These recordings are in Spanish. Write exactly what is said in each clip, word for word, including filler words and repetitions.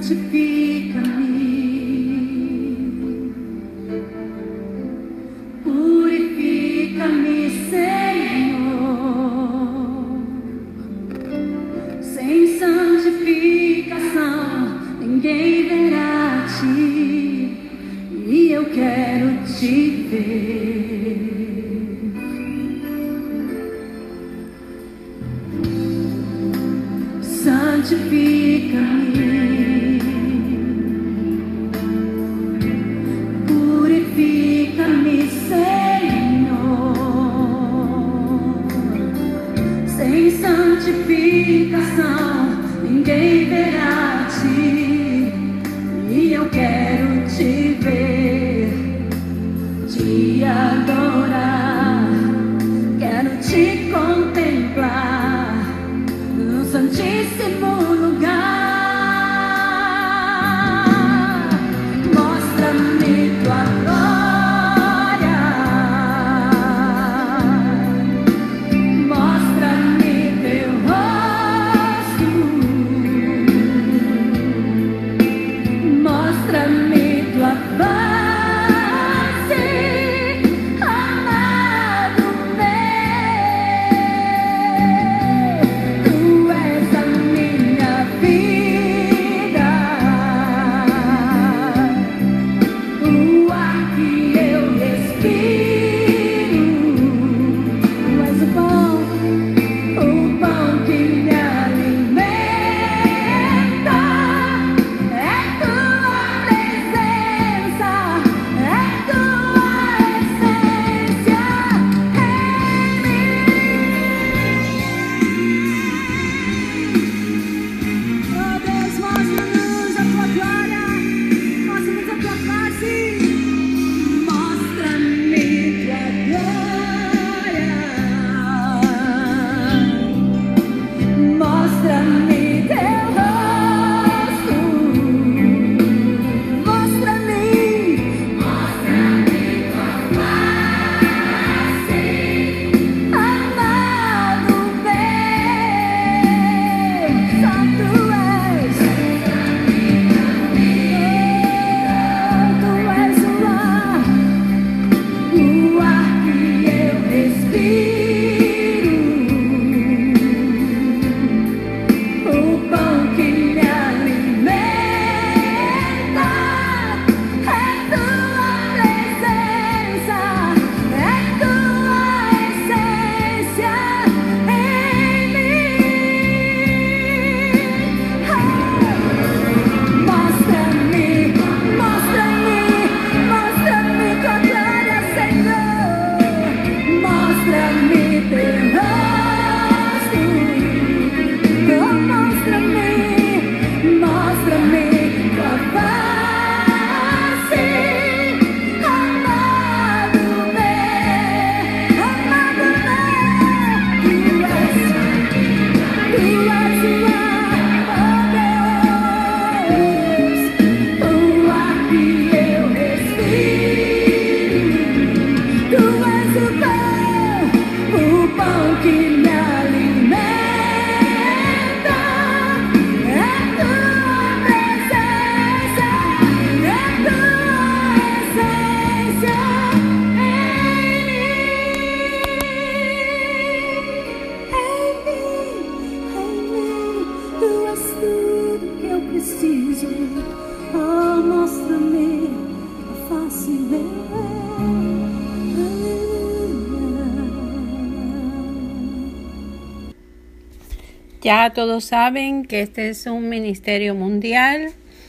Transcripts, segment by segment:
Ya todos saben que este es un ministerio mundial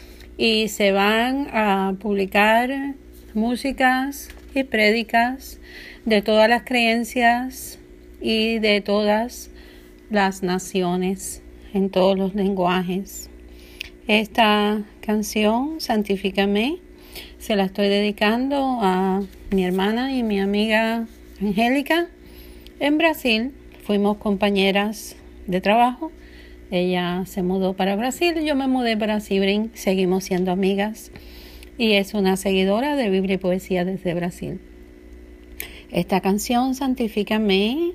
y se van a publicar músicas y prédicas de todas las creencias y de todas las naciones, en todos los lenguajes. Esta canción, Santifícame, se la estoy dedicando a mi hermana y mi amiga Angélica en Brasil. Fuimos compañeras de trabajo. Ella se mudó para Brasil, yo me mudé para Sibrin, seguimos siendo amigas y es una seguidora de Biblia y Poesía desde Brasil. Esta canción, Santifícame,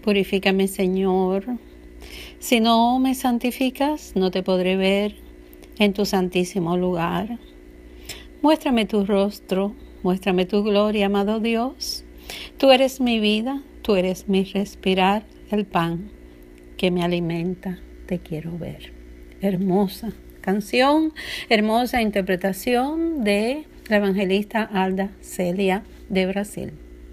purifícame, Señor. Si no me santificas, no te podré ver. en tu santísimo lugar. Muéstrame tu rostro, muéstrame tu gloria, amado Dios. Tú eres mi vida, tú eres mi respirar, el pan que me alimenta. Te quiero ver. Hermosa canción, hermosa interpretación de la evangelista Alda Celia de Brasil.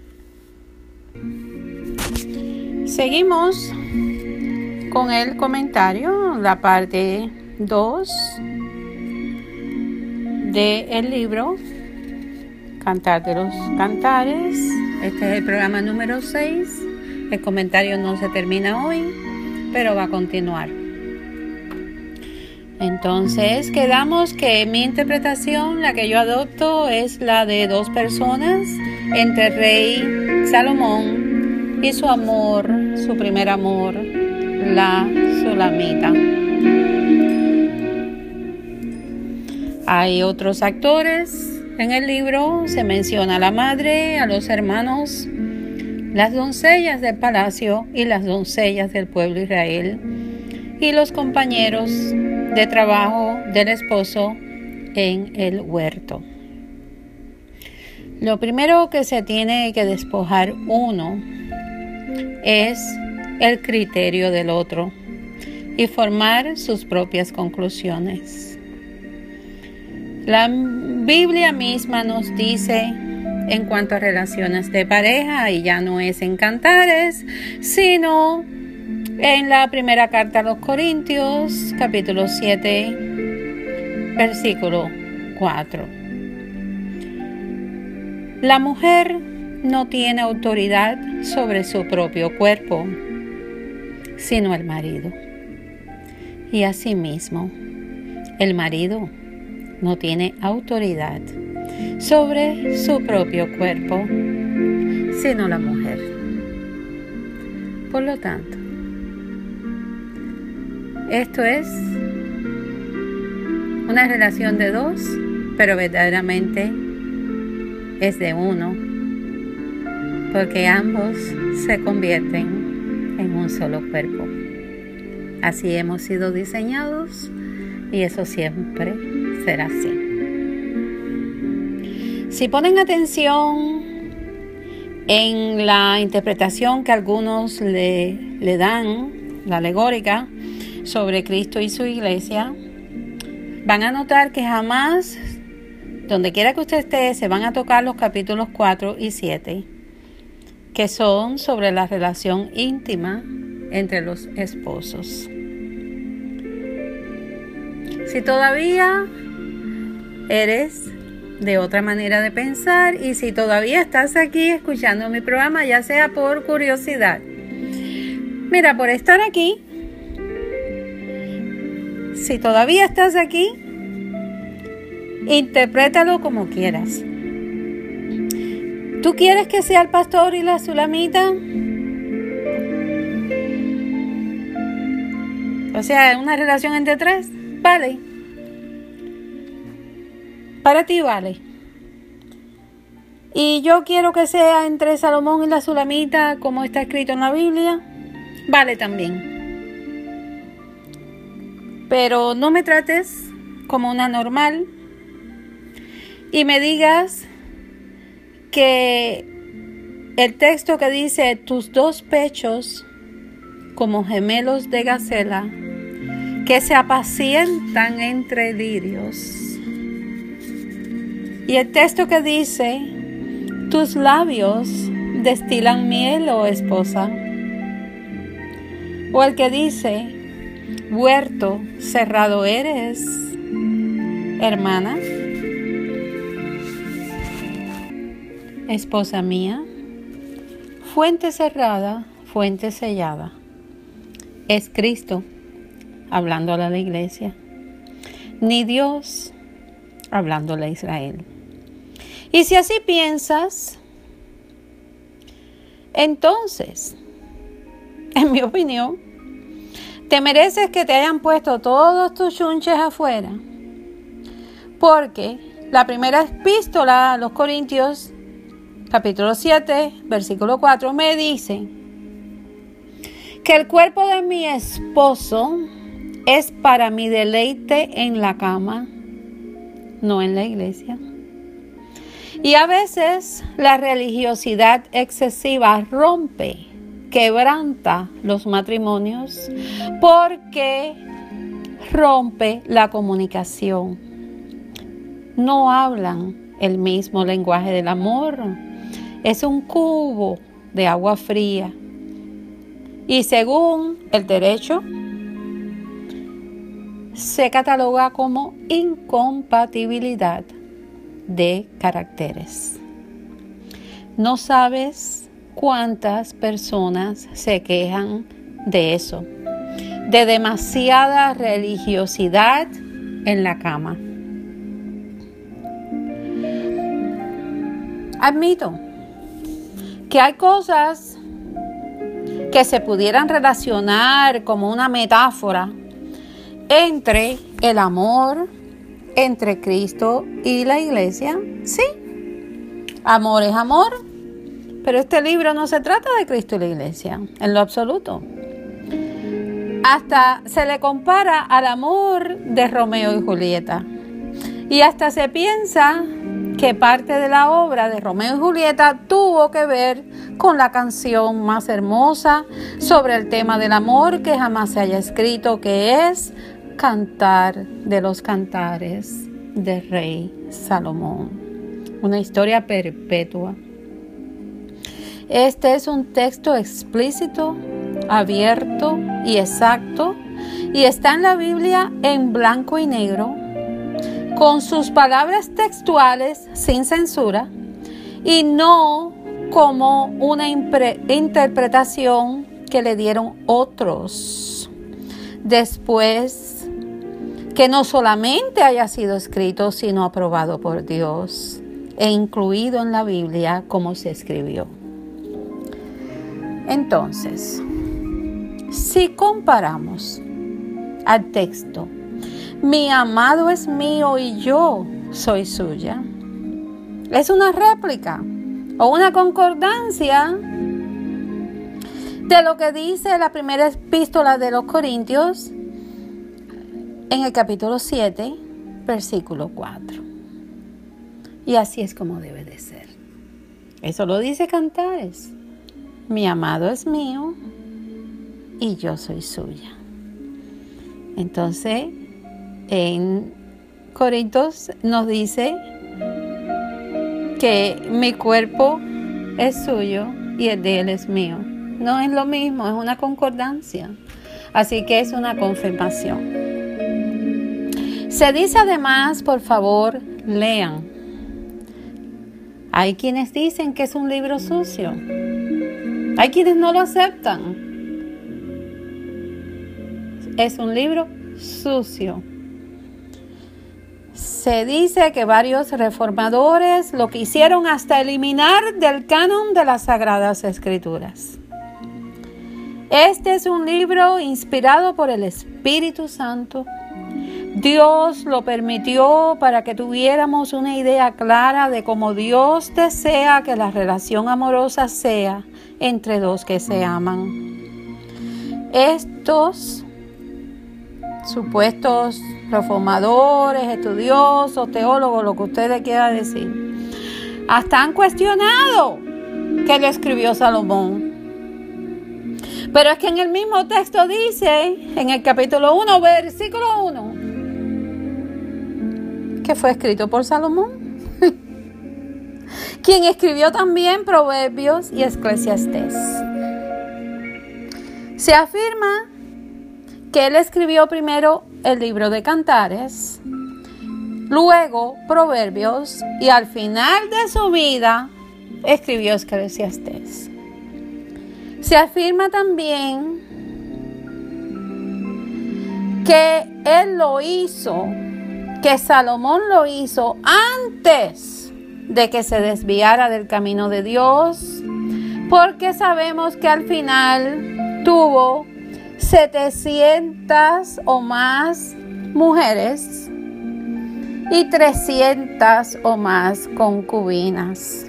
Seguimos con el comentario, la parte dos del libro Cantar de los Cantares. Este es el programa número seis. El comentario no se termina hoy, pero va a continuar. Entonces quedamos que mi interpretación, la que yo adopto, es la de dos personas entre el rey Salomón y su amor, su primer amor, la Sulamita. Hay otros actores en el libro, se menciona a la madre, a los hermanos, las doncellas del palacio y las doncellas del pueblo de Israel, y los compañeros de trabajo del esposo en el huerto. Lo primero que se tiene que despojar uno es el criterio del otro y formar sus propias conclusiones. La Biblia misma nos dice en cuanto a relaciones de pareja, y ya no es en Cantares, sino en la primera carta a los Corintios, capítulo siete, versículo cuatro. La mujer no tiene autoridad sobre su propio cuerpo, sino el marido. Y asimismo, el marido no tiene autoridad sobre su propio cuerpo, sino la mujer. Por lo tanto, esto es una relación de dos, pero verdaderamente es de uno, porque ambos se convierten en un solo cuerpo. Así hemos sido diseñados y eso siempre será así. Si ponen atención en la interpretación que algunos le, le dan, la alegórica, sobre Cristo y su iglesia, van a notar que jamás, donde quiera que usted esté, se van a tocar los capítulos cuatro y siete, que son sobre la relación íntima entre los esposos. Si todavía eres de otra manera de pensar y si todavía estás aquí escuchando mi programa, ya sea por curiosidad, mira, por estar aquí, si todavía estás aquí, interprétalo como quieras. ¿Tú quieres que sea el pastor y la Sulamita? O sea, una relación entre tres, vale. Para ti vale. Y yo quiero que sea entre Salomón y la Sulamita, como está escrito en la Biblia, vale también. Pero no me trates como una normal y me digas que el texto que dice tus dos pechos como gemelos de gacela que se apacientan entre lirios, y el texto que dice tus labios destilan miel, oh esposa, o el que dice huerto cerrado eres, hermana, esposa mía, fuente cerrada, fuente sellada, es Cristo hablándole a la iglesia, ni Dios hablándole a Israel. Y si así piensas, entonces, en mi opinión, te mereces que te hayan puesto todos tus chunches afuera, porque la primera epístola a los Corintios, capítulo siete, versículo cuatro, me dice que el cuerpo de mi esposo es para mi deleite en la cama, no en la iglesia. Y a veces la religiosidad excesiva rompe, quebranta los matrimonios porque rompe la comunicación. No hablan el mismo lenguaje del amor. Es un cubo de agua fría. Y según el derecho, se cataloga como incompatibilidad de caracteres. No sabes cuántas personas se quejan de eso, de demasiada religiosidad en la cama. Admito que hay cosas que se pudieran relacionar como una metáfora entre el amor, entre Cristo y la iglesia. Sí, amor es amor, pero este libro no se trata de Cristo y la iglesia, en lo absoluto. Hasta se le compara al amor de Romeo y Julieta. Y hasta se piensa que parte de la obra de Romeo y Julieta tuvo que ver con la canción más hermosa sobre el tema del amor que jamás se haya escrito, que es Cantar de los Cantares del rey Salomón. Una historia perpetua. Este es un texto explícito, abierto y exacto, y está en la Biblia en blanco y negro, con sus palabras textuales sin censura y no como una impre- interpretación que le dieron otros después, que no solamente haya sido escrito sino aprobado por Dios e incluido en la Biblia como se escribió. Entonces, si comparamos al texto, mi amado es mío y yo soy suya, es una réplica o una concordancia de lo que dice la primera epístola de los Corintios en el capítulo siete, versículo cuatro. Y así es como debe de ser. Eso lo dice Cantares. Mi amado es mío y yo soy suya. Entonces, en Corintios nos dice que mi cuerpo es suyo y el de él es mío. No es lo mismo, es una concordancia. Así que es una confirmación. Se dice además, por favor, lean. Hay quienes dicen que es un libro sucio. Hay quienes no lo aceptan. Es un libro sucio. Se dice que varios reformadores lo quisieron hasta eliminar del canon de las Sagradas Escrituras. Este es un libro inspirado por el Espíritu Santo. Dios lo permitió para que tuviéramos una idea clara de cómo Dios desea que la relación amorosa sea entre dos que se aman. Estos supuestos reformadores, estudiosos, teólogos, lo que ustedes quieran decir, hasta han cuestionado que lo escribió Salomón. Pero es que en el mismo texto dice, en el capítulo uno, versículo uno, que fue escrito por Salomón, quien escribió también Proverbios y Eclesiastés. Se afirma que él escribió primero el libro de Cantares, luego Proverbios y al final de su vida escribió Eclesiastés. Se afirma también que él lo hizo, que Salomón lo hizo antes de que se desviara del camino de Dios, porque sabemos que al final tuvo setecientas o más mujeres y trescientas o más concubinas.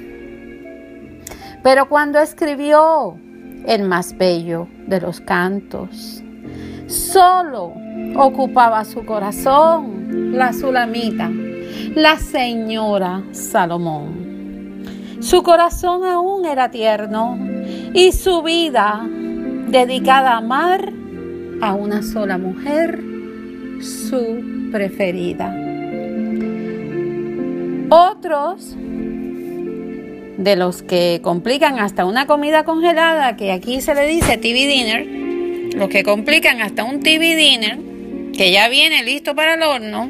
Pero cuando escribió el más bello de los cantos, solo ocupaba su corazón la Sulamita, la señora Salomón. Su corazón aún era tierno y su vida dedicada a amar a una sola mujer, su preferida. Otros de los que complican hasta una comida congelada, que aquí se le dice T V dinner, los que complican hasta un T V dinner, que ya viene listo para el horno,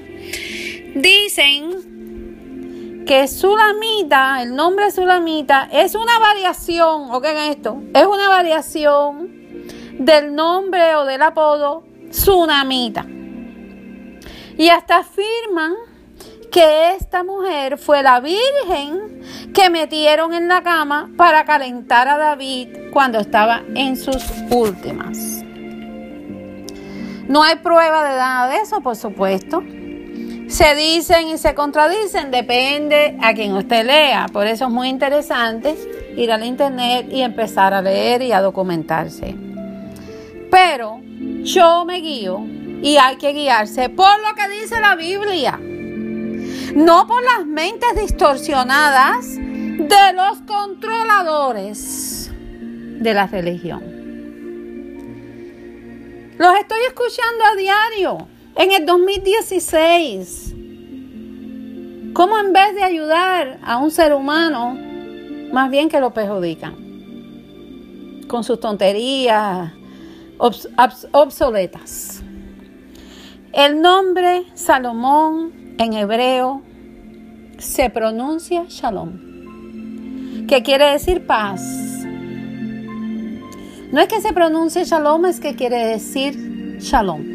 dicen que Sulamita, el nombre Sulamita, es una variación, oigan esto, es una variación del nombre o del apodo Tsunamita. Y hasta afirman que esta mujer fue la virgen que metieron en la cama para calentar a David cuando estaba en sus últimas. No hay prueba de nada de eso, por supuesto. Se dicen y se contradicen, depende a quien usted lea. Por eso es muy interesante ir al internet y empezar a leer y a documentarse. Pero yo me guío y hay que guiarse por lo que dice la Biblia. No por las mentes distorsionadas de los controladores de la religión. Los estoy escuchando a diario en el dos mil dieciséis. Cómo en vez de ayudar a un ser humano, más bien que lo perjudican con sus tonterías obs- obs- obsoletas. El nombre Salomón en hebreo se pronuncia Shalom, que quiere decir paz. No es que se pronuncie Shalom, es que quiere decir Shalom.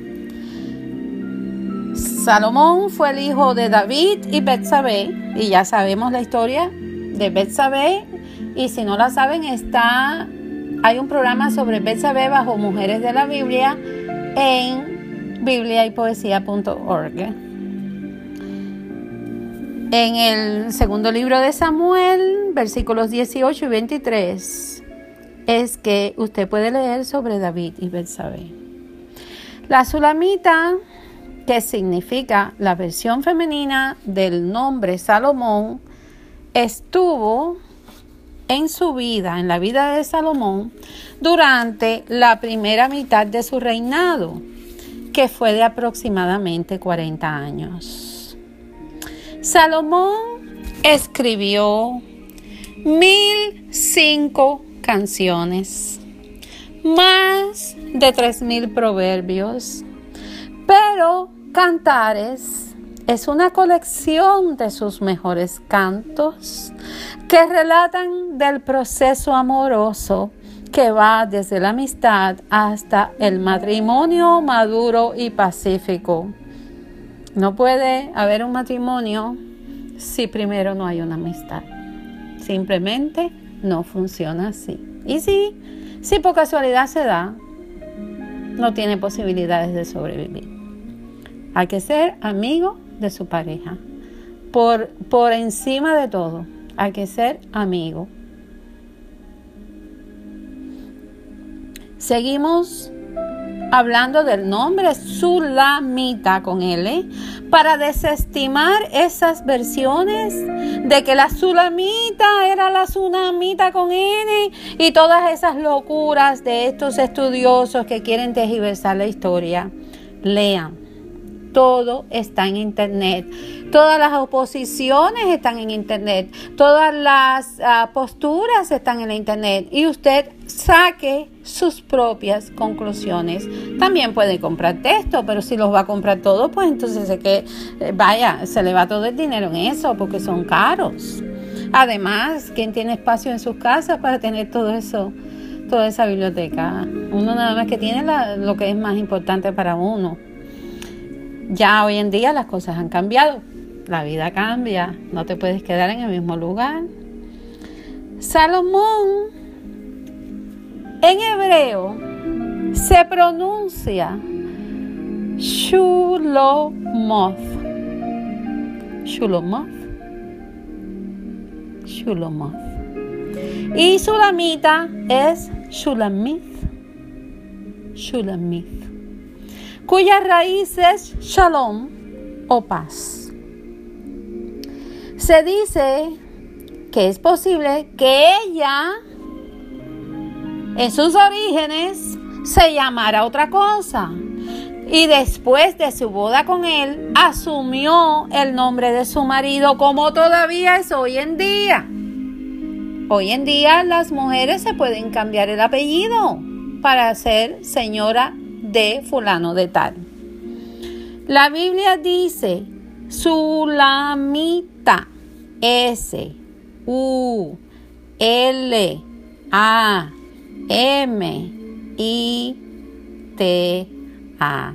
Salomón fue el hijo de David y Betsabé, y ya sabemos la historia de Betsabé, y si no la saben, está, hay un programa sobre Betsabé bajo Mujeres de la Biblia en biblia y poesía punto org. En el segundo libro de Samuel, versículos dieciocho y veintitrés, es que usted puede leer sobre David y Betsabé. La Sulamita, que significa la versión femenina del nombre Salomón, estuvo en su vida, en la vida de Salomón, durante la primera mitad de su reinado, que fue de aproximadamente cuarenta años. Salomón escribió mil cinco canciones, más de tres mil proverbios, pero Cantares es una colección de sus mejores cantos que relatan del proceso amoroso que va desde la amistad hasta el matrimonio maduro y pacífico. No puede haber un matrimonio si primero no hay una amistad. Simplemente no funciona así. Y si, si por casualidad se da, no tiene posibilidades de sobrevivir. Hay que ser amigo de su pareja. Por, por encima de todo, hay que ser amigo. Seguimos hablando del nombre Sulamita con L, para desestimar esas versiones de que la Sulamita era la Tsunamita con N y todas esas locuras de estos estudiosos que quieren tergiversar la historia. Lean. Todo está en internet. Todas las oposiciones están en internet. Todas las uh, posturas están en la internet. Y usted saque sus propias conclusiones. También puede comprar texto, pero si los va a comprar todos, pues entonces es que, eh, vaya, se le va todo el dinero en eso, porque son caros. Además, ¿quién tiene espacio en sus casas para tener todo eso, toda esa biblioteca? Uno nada más que tiene la, lo que es más importante para uno. Ya hoy en día las cosas han cambiado. La vida cambia. No te puedes quedar en el mismo lugar. Salomón, en hebreo, se pronuncia Shulomoth. Shulomoth. Shulomoth. Y Sulamita es Shulamith. Shulamith. cuya raíz es shalom o paz. Se dice que es posible que ella, en sus orígenes, se llamara otra cosa. Y después de su boda con él, asumió el nombre de su marido, como todavía es hoy en día. Hoy en día las mujeres se pueden cambiar el apellido para ser señora de fulano de tal. La Biblia dice Sulamita, S U L A M I T A.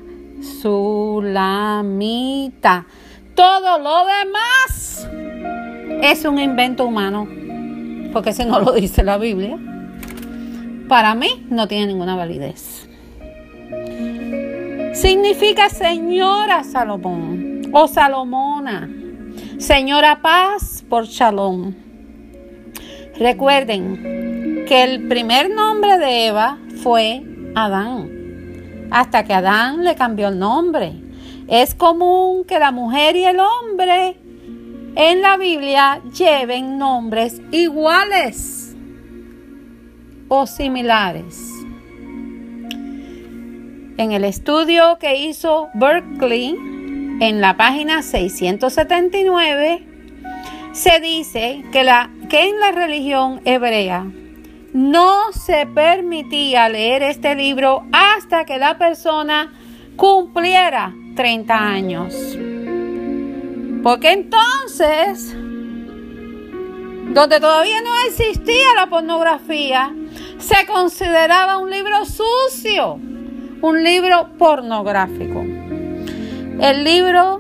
Sulamita. Todo lo demás es un invento humano, porque ese no lo dice la Biblia. Para mí no tiene ninguna validez. Significa señora Salomón o Salomona. Señora Paz por Shalom. Recuerden que el primer nombre de Eva fue Adán, hasta que Adán le cambió el nombre. Es común que la mujer y el hombre en la Biblia lleven nombres iguales o similares. En el estudio que hizo Berkeley, en la página seiscientos setenta y nueve, se dice que, la, que en la religión hebrea no se permitía leer este libro hasta que la persona cumpliera treinta años. Porque entonces, donde todavía no existía la pornografía, se consideraba un libro sucio, un libro pornográfico. El libro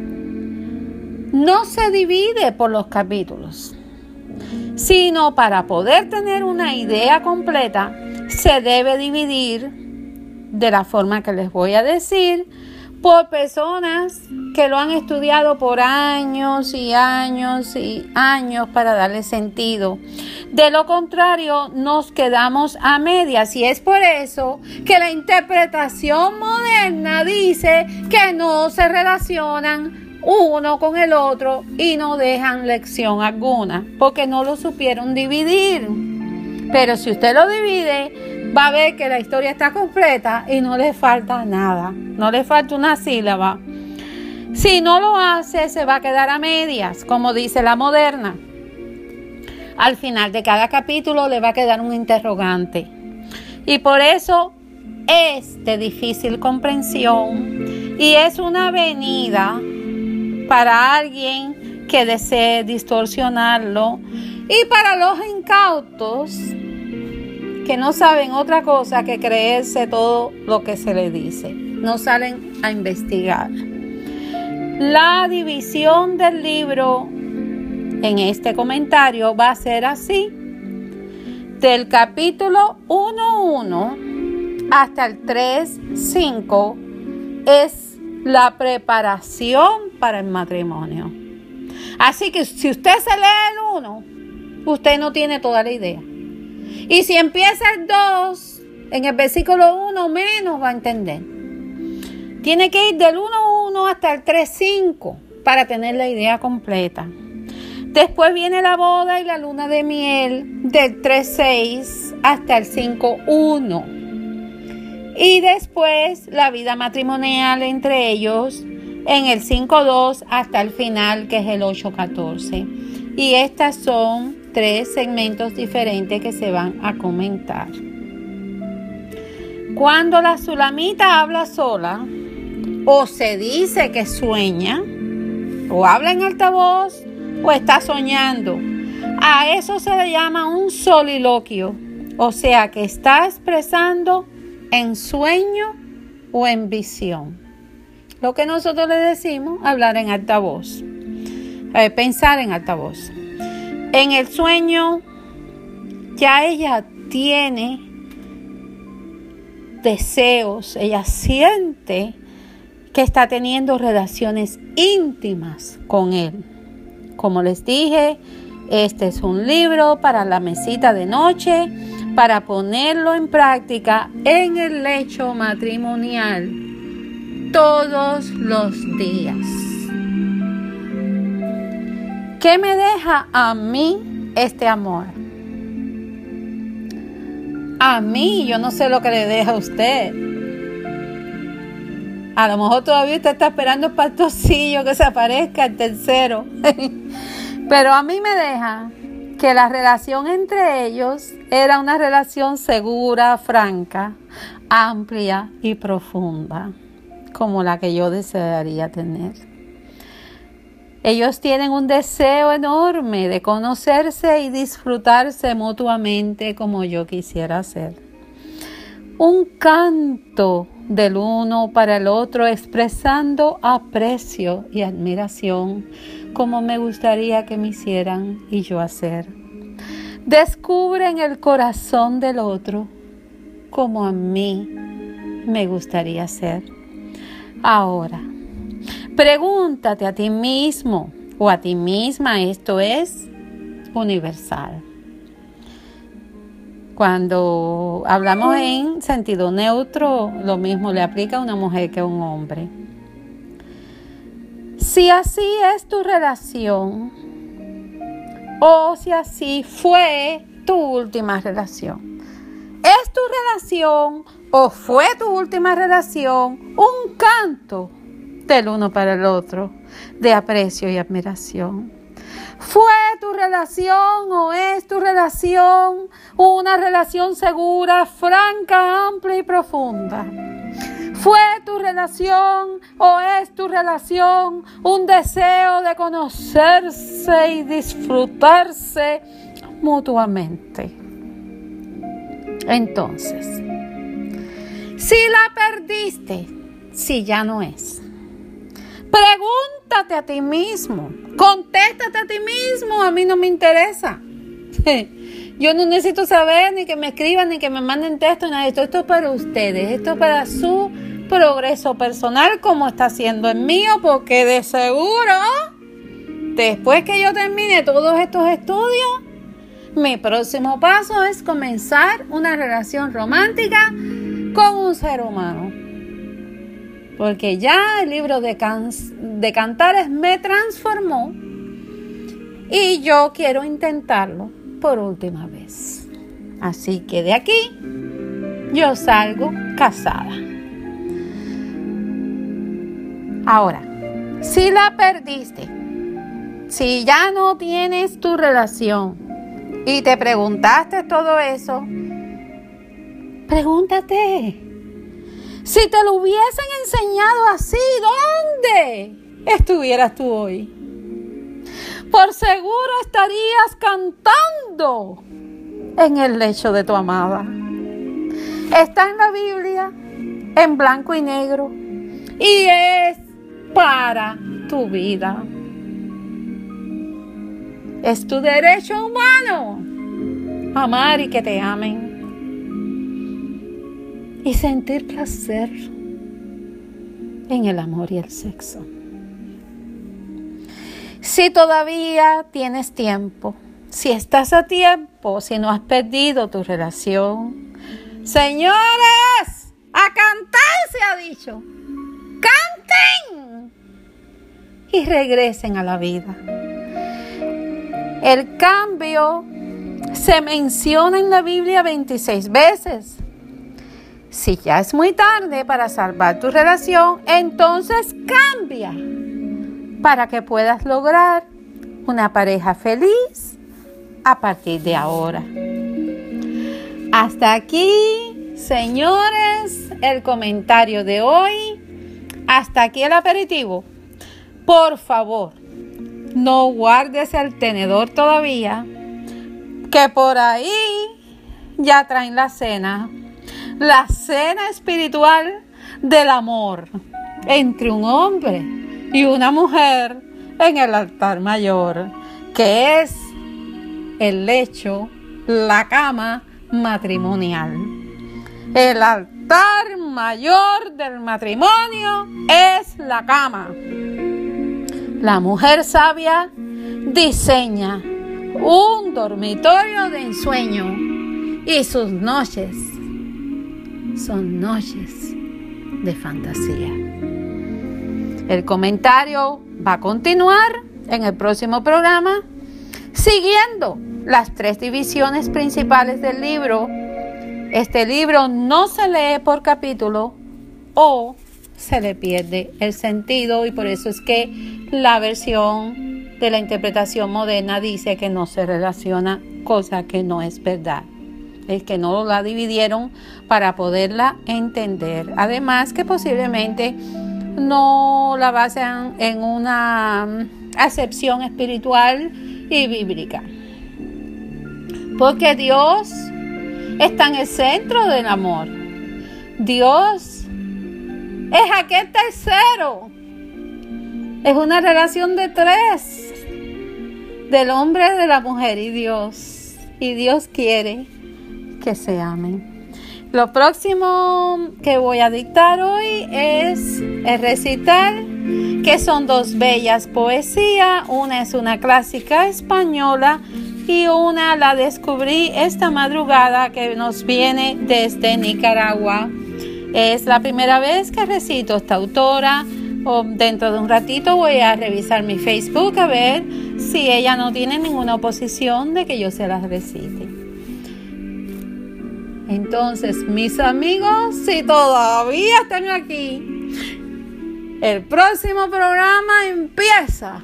no se divide por los capítulos, sino para poder tener una idea completa, se debe dividir de la forma que les voy a decir, por personas que lo han estudiado por años y años y años para darle sentido. De lo contrario, nos quedamos a medias, y es por eso que la interpretación moderna dice que no se relacionan uno con el otro y no dejan lección alguna, porque no lo supieron dividir. Pero si usted lo divide, va a ver que la historia está completa y no le falta nada, no le falta una sílaba. Si no lo hace, se va a quedar a medias, como dice la moderna. Al final de cada capítulo le va a quedar un interrogante. Y por eso es de difícil comprensión y es una avenida para alguien que desee distorsionarlo, y para los incautos que no saben otra cosa que creerse todo lo que se les dice. No salen a investigar. La división del libro en este comentario va a ser así: del capítulo uno punto uno hasta el tres punto cinco es la preparación para el matrimonio. Así que si usted se lee el uno, usted no tiene toda la idea. Y si empieza el dos, en el versículo uno menos va a entender. Tiene que ir del uno punto uno hasta el tres punto cinco para tener la idea completa. Después viene la boda y la luna de miel del tres punto seis hasta el cinco punto uno. Y después la vida matrimonial entre ellos en el cinco punto dos hasta el final, que es el ocho punto catorce. Y estas son tres segmentos diferentes que se van a comentar. Cuando la Sulamita habla sola, o se dice que sueña, o habla en altavoz, o está soñando, a eso se le llama un soliloquio, o sea que está expresando en sueño o en visión. Lo que nosotros le decimos hablar en altavoz, eh, pensar en altavoz. En el sueño ya ella tiene deseos, ella siente que está teniendo relaciones íntimas con él. Como les dije, este es un libro para la mesita de noche, para ponerlo en práctica en el lecho matrimonial. todos los días. ¿Qué me deja a mí este amor? A mí, yo no sé lo que le deja a usted. A lo mejor todavía usted está esperando el pastorcillo que se aparezca el tercero. Pero a mí me deja que la relación entre ellos era una relación segura, franca, amplia y profunda, como la que yo desearía tener. Ellos tienen un deseo enorme de conocerse y disfrutarse mutuamente como yo quisiera hacer. Un canto del uno para el otro, expresando aprecio y admiración, como me gustaría que me hicieran y yo hacer. Descubren el corazón del otro, como a mí me gustaría hacer. Ahora, pregúntate a ti mismo o a ti misma, esto es universal. Cuando hablamos en sentido neutro, lo mismo le aplica a una mujer que a un hombre. Si así es tu relación, o si así fue tu última relación, es tu relación o fue tu última relación un canto del uno para el otro, de aprecio y admiración. ¿Fue tu relación o es tu relación una relación segura, franca, amplia y profunda? ¿Fue tu relación o es tu relación un deseo de conocerse y disfrutarse mutuamente? Entonces, si la perdiste, si ya no es, pregúntate a ti mismo, contéstate a ti mismo, a mí no me interesa. Yo no necesito saber ni que me escriban ni que me manden texto, nada de esto. Esto es para ustedes, esto es para su progreso personal como está siendo el mío, porque de seguro, después que yo termine todos estos estudios, mi próximo paso es comenzar una relación romántica con un ser humano. Porque ya el libro de, can- de Cantares me transformó y yo quiero intentarlo por última vez. Así que de aquí yo salgo casada. Ahora, si la perdiste, si ya no tienes tu relación y te preguntaste todo eso, pregúntate. Si te lo hubiesen enseñado así, ¿dónde estuvieras tú hoy? Por seguro estarías cantando en el lecho de tu amada. Está en la Biblia, en blanco y negro, y es para tu vida. Es tu derecho humano amar y que te amen. Y sentir placer en el amor y el sexo. Si todavía tienes tiempo, si estás a tiempo, si no has perdido tu relación, señores, a cantar se ha dicho. ¡Canten! Y regresen a la vida. El cambio se menciona en la Biblia veintiséis veces. Si ya es muy tarde para salvar tu relación, entonces cambia para que puedas lograr una pareja feliz a partir de ahora. Hasta aquí, señores, el comentario de hoy. Hasta aquí el aperitivo. Por favor, no guardes el tenedor todavía, que por ahí ya traen la cena. La cena espiritual del amor entre un hombre y una mujer en el altar mayor, que es el lecho, la cama matrimonial. El altar mayor del matrimonio es la cama. La mujer sabia diseña un dormitorio de ensueño y sus noches son noches de fantasía. El comentario va a continuar en el próximo programa, siguiendo las tres divisiones principales del libro. Este libro no se lee por capítulo o se le pierde el sentido, y por eso es que la versión de la interpretación moderna dice que no se relaciona, cosa que no es verdad. Es que no la dividieron para poderla entender. Además que posiblemente no la basan en una acepción espiritual y bíblica. Porque Dios está en el centro del amor. Dios es aquel tercero. Es una relación de tres. Del hombre, de la mujer y Dios. Y Dios quiere que se amen. Lo próximo que voy a dictar hoy es el recital, que son dos bellas poesías. Una es una clásica española y una la descubrí esta madrugada, que nos viene desde Nicaragua. Es la primera vez que recito esta autora. O dentro de un ratito voy a revisar mi Facebook a ver si ella no tiene ninguna oposición de que yo se las recite. Entonces, mis amigos, si todavía están aquí, el próximo programa empieza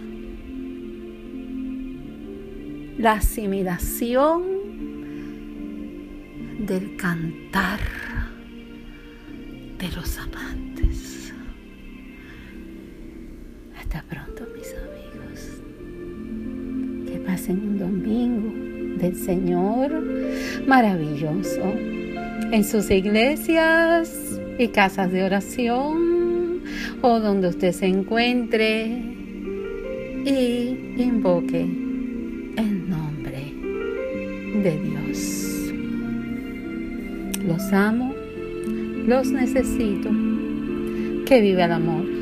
la asimilación del cantar de los amantes. Hasta pronto, mis amigos. Que pasen un domingo del Señor maravilloso en sus iglesias y casas de oración, o donde usted se encuentre, y invoque el nombre de Dios. Los amo, los necesito. Que viva el amor.